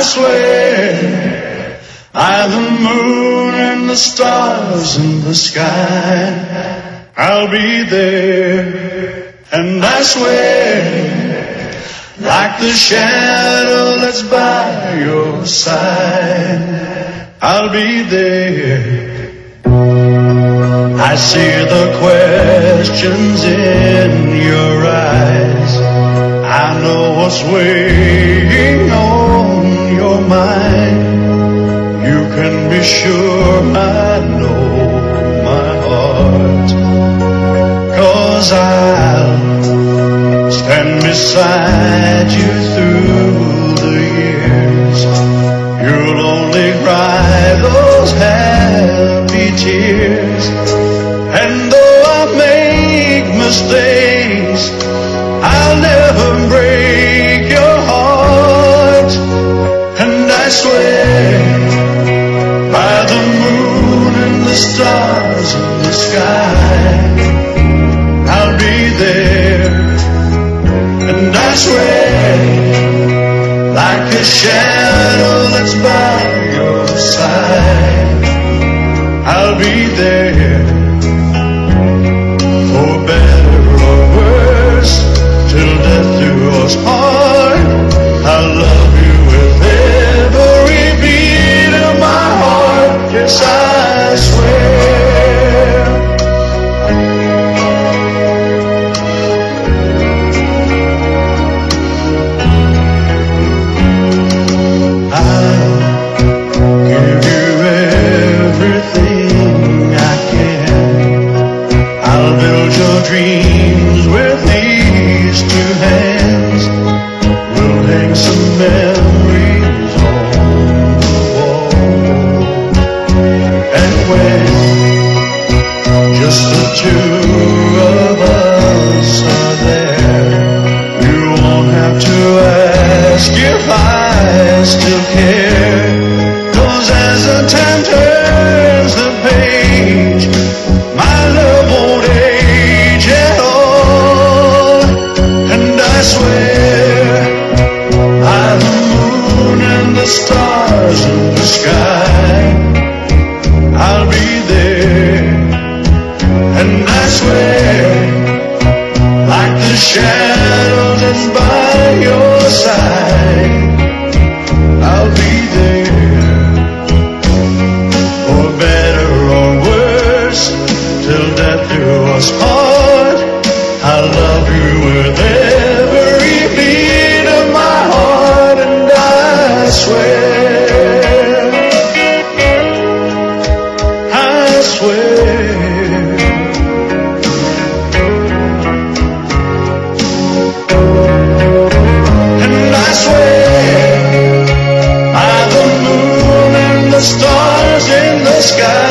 swear by the moon and the stars in the sky, I'll be there. And I swear, like the shadow that's by your side, I'll be there. I see the questions in your eyes. I know what's weighing on your mind. You can be sure I know my heart, 'cause I'll stand beside you through the years. You'll only cry those happy tears. And though I make mistakes, I'll never break your heart. And I swear by the moon and the stars in the sky, I'll be there. And I swear, like a shadow that's by your side, I'll be there. For better or worse, till death do us part, I'll love you with every beat of my heart. Yes, I swear. I'll give you everything I can. I'll build your dreams with these two hands. We'll hang some memories on the wall. And when just the two of us are there, you won't have to ask if I still care. 'Cause as the time turns the page, my love won't age at all. And I swear by the moon and the stars in the sky, I'll be there. And I swear, like the shadow that's by your side, I'll be there. For better or worse, till death do us part, I'll love you with every beat of my heart. And I swear, I swear. And I swear by the moon and the stars in the sky,